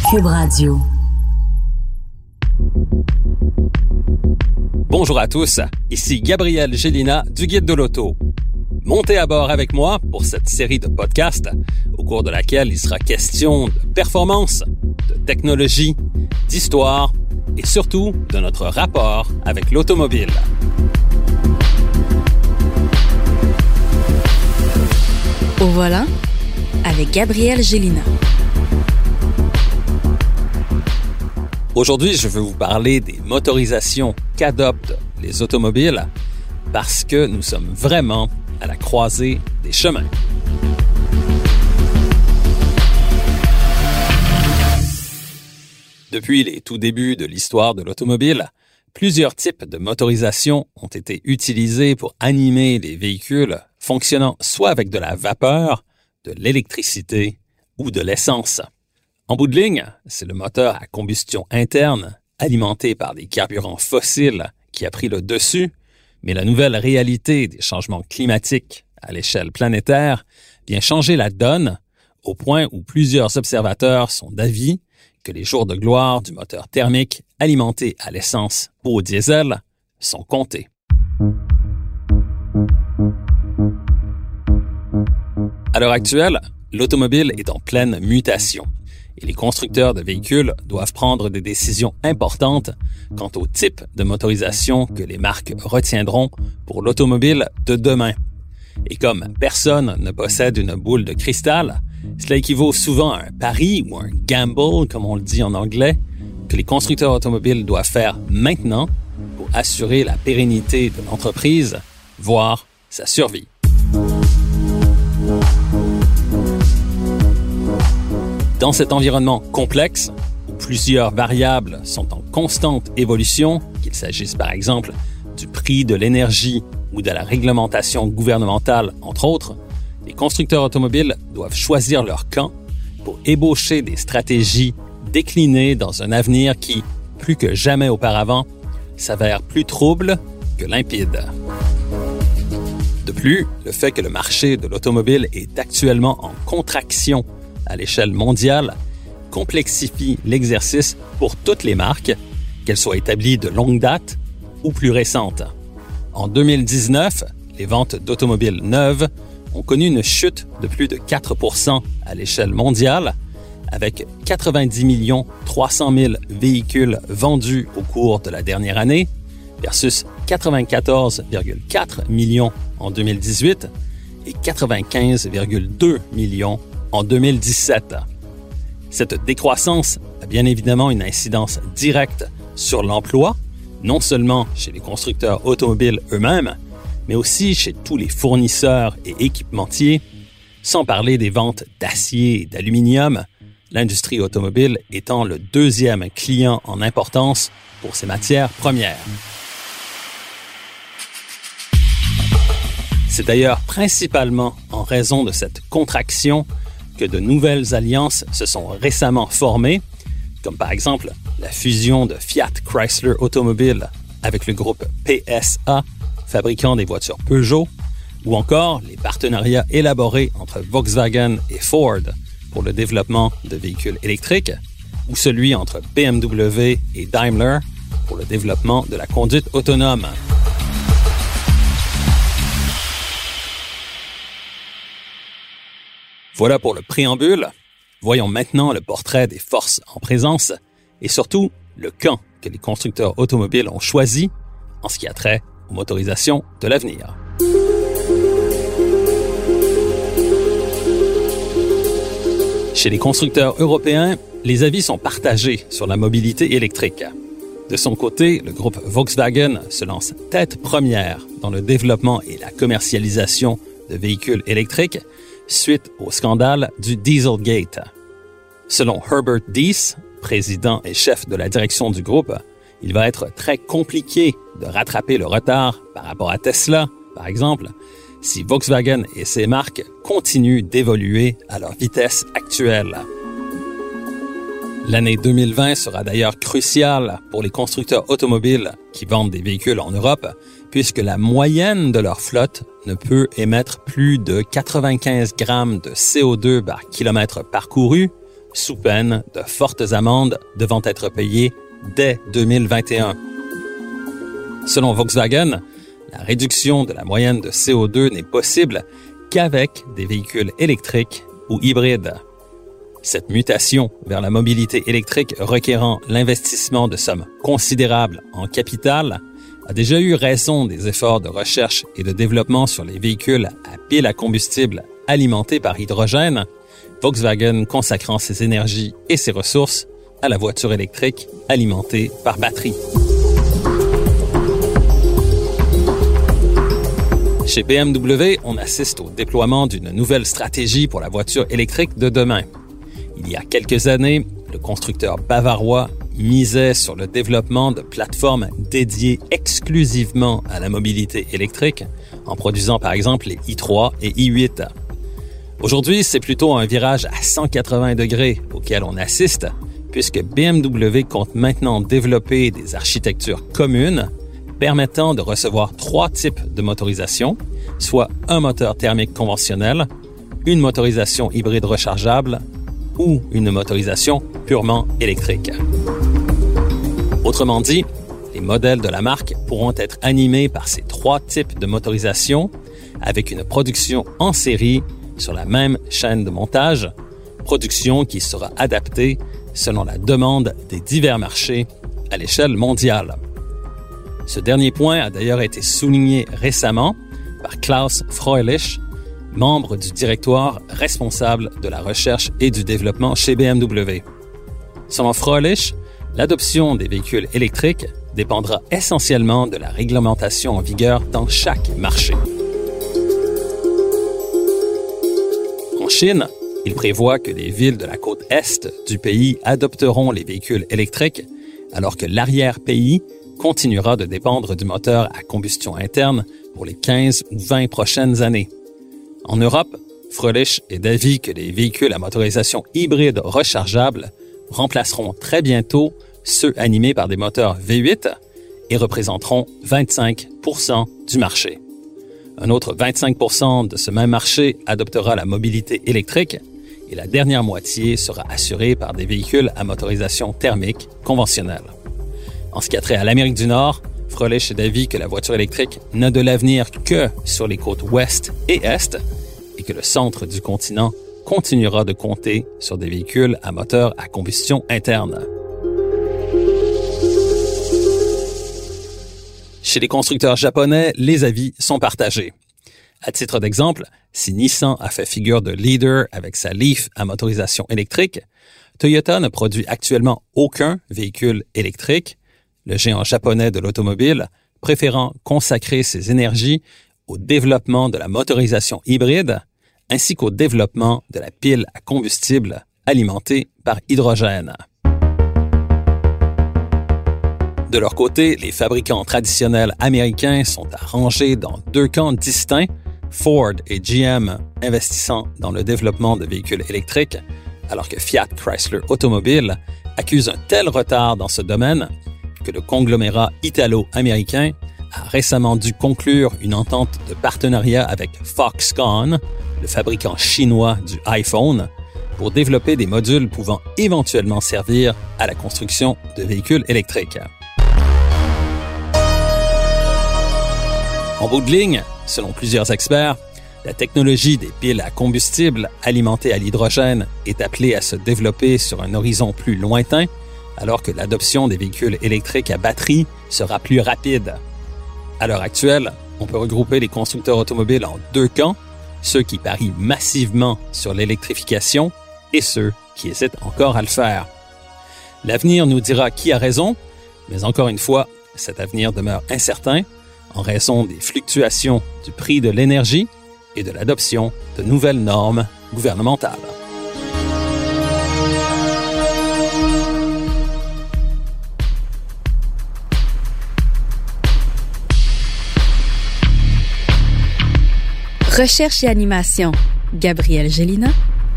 Cube Radio. Bonjour à tous, ici Gabriel Gélina du Guide de l'Auto. Montez à bord avec moi pour cette série de podcasts au cours de laquelle il sera question de performance, de technologie, d'histoire et surtout de notre rapport avec l'automobile. Au volant, avec Gabriel Gélina. Aujourd'hui, je veux vous parler des motorisations qu'adoptent les automobiles parce que nous sommes vraiment à la croisée des chemins. Depuis les tout débuts de l'histoire de l'automobile, plusieurs types de motorisations ont été utilisés pour animer les véhicules fonctionnant soit avec de la vapeur, de l'électricité ou de l'essence. En bout de ligne, c'est le moteur à combustion interne, alimenté par des carburants fossiles, qui a pris le dessus, mais la nouvelle réalité des changements climatiques à l'échelle planétaire vient changer la donne au point où plusieurs observateurs sont d'avis que les jours de gloire du moteur thermique alimenté à l'essence ou au diesel sont comptés. À l'heure actuelle, l'automobile est en pleine mutation et les constructeurs de véhicules doivent prendre des décisions importantes quant au type de motorisation que les marques retiendront pour l'automobile de demain. Et comme personne ne possède une boule de cristal, cela équivaut souvent à un pari ou un gamble, comme on le dit en anglais, que les constructeurs automobiles doivent faire maintenant pour assurer la pérennité de l'entreprise, voire sa survie. Dans cet environnement complexe, où plusieurs variables sont en constante évolution, qu'il s'agisse par exemple du prix de l'énergie ou de la réglementation gouvernementale, entre autres, les constructeurs automobiles doivent choisir leur camp pour ébaucher des stratégies déclinées dans un avenir qui, plus que jamais auparavant, s'avère plus trouble que limpide. De plus, le fait que le marché de l'automobile est actuellement en contraction à l'échelle mondiale complexifie l'exercice pour toutes les marques, qu'elles soient établies de longue date ou plus récentes. En 2019, les ventes d'automobiles neuves ont connu une chute de plus de 4% à l'échelle mondiale, avec 90 300 000 véhicules vendus au cours de la dernière année versus 94,4 millions en 2018 et 95,2 millions en 2017. Cette décroissance a bien évidemment une incidence directe sur l'emploi, non seulement chez les constructeurs automobiles eux-mêmes, mais aussi chez tous les fournisseurs et équipementiers, sans parler des ventes d'acier et d'aluminium, l'industrie automobile étant le deuxième client en importance pour ces matières premières. C'est d'ailleurs principalement en raison de cette contraction que de nouvelles alliances se sont récemment formées, comme par exemple la fusion de Fiat Chrysler Automobile avec le groupe PSA, fabricant des voitures Peugeot, ou encore les partenariats élaborés entre Volkswagen et Ford pour le développement de véhicules électriques, ou celui entre BMW et Daimler pour le développement de la conduite autonome. Voilà pour le préambule. Voyons maintenant le portrait des forces en présence et surtout le camp que les constructeurs automobiles ont choisi en ce qui a trait aux motorisations de l'avenir. Chez les constructeurs européens, les avis sont partagés sur la mobilité électrique. De son côté, le groupe Volkswagen se lance tête première dans le développement et la commercialisation de véhicules électriques suite au scandale du Dieselgate. Selon Herbert Diess, président et chef de la direction du groupe, il va être très compliqué de rattraper le retard par rapport à Tesla, par exemple, si Volkswagen et ses marques continuent d'évoluer à leur vitesse actuelle. L'année 2020 sera d'ailleurs cruciale pour les constructeurs automobiles qui vendent des véhicules en Europe, puisque la moyenne de leur flotte ne peut émettre plus de 95 grammes de CO2 par kilomètre parcouru, sous peine de fortes amendes devant être payées dès 2021. Selon Volkswagen, la réduction de la moyenne de CO2 n'est possible qu'avec des véhicules électriques ou hybrides. Cette mutation vers la mobilité électrique requérant l'investissement de sommes considérables en capital a déjà eu raison des efforts de recherche et de développement sur les véhicules à pile à combustible alimentés par hydrogène, Volkswagen consacrant ses énergies et ses ressources à la voiture électrique alimentée par batterie. Chez BMW, on assiste au déploiement d'une nouvelle stratégie pour la voiture électrique de demain. Il y a quelques années, le constructeur bavarois misait sur le développement de plateformes dédiées exclusivement à la mobilité électrique, en produisant par exemple les i3 et i8. Aujourd'hui, c'est plutôt un virage à 180 degrés auquel on assiste, puisque BMW compte maintenant développer des architectures communes permettant de recevoir 3 types de motorisation, soit un moteur thermique conventionnel, une motorisation hybride rechargeable ou une motorisation purement électrique. Autrement dit, les modèles de la marque pourront être animés par ces 3 types de motorisation avec une production en série sur la même chaîne de montage, production qui sera adaptée selon la demande des divers marchés à l'échelle mondiale. Ce dernier point a d'ailleurs été souligné récemment par Klaus Fröhlich, membre du directoire responsable de la recherche et du développement chez BMW. Selon Fröhlich, l'adoption des véhicules électriques dépendra essentiellement de la réglementation en vigueur dans chaque marché. En Chine, il prévoit que les villes de la côte est du pays adopteront les véhicules électriques, alors que l'arrière-pays continuera de dépendre du moteur à combustion interne pour les 15 ou 20 prochaines années. En Europe, Fröhlich est d'avis que les véhicules à motorisation hybride rechargeable remplaceront très bientôt ceux animés par des moteurs V8 et représenteront 25% du marché. Un autre 25% de ce même marché adoptera la mobilité électrique et la dernière moitié sera assurée par des véhicules à motorisation thermique conventionnelle. En ce qui a trait à l'Amérique du Nord, Fröhlich est d'avis que la voiture électrique n'a de l'avenir que sur les côtes ouest et est et que le centre du continent continuera de compter sur des véhicules à moteur à combustion interne. Chez les constructeurs japonais, les avis sont partagés. À titre d'exemple, si Nissan a fait figure de leader avec sa Leaf à motorisation électrique, Toyota ne produit actuellement aucun véhicule électrique, le géant japonais de l'automobile préférant consacrer ses énergies au développement de la motorisation hybride ainsi qu'au développement de la pile à combustible alimentée par hydrogène. De leur côté, les fabricants traditionnels américains sont à ranger dans 2 camps distincts, Ford et GM investissant dans le développement de véhicules électriques, alors que Fiat Chrysler Automobile accuse un tel retard dans ce domaine que le conglomérat italo-américain a récemment dû conclure une entente de partenariat avec Foxconn, le fabricant chinois du iPhone, pour développer des modules pouvant éventuellement servir à la construction de véhicules électriques. En bout de ligne, selon plusieurs experts, la technologie des piles à combustible alimentées à l'hydrogène est appelée à se développer sur un horizon plus lointain, alors que l'adoption des véhicules électriques à batterie sera plus rapide. À l'heure actuelle, on peut regrouper les constructeurs automobiles en 2 camps, ceux qui parient massivement sur l'électrification et ceux qui hésitent encore à le faire. L'avenir nous dira qui a raison, mais encore une fois, cet avenir demeure incertain en raison des fluctuations du prix de l'énergie et de l'adoption de nouvelles normes gouvernementales. Recherche et animation, Gabrielle Gélina.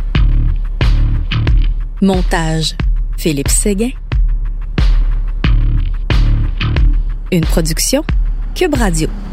Montage, Philippe Séguin. Une production, Cube Radio.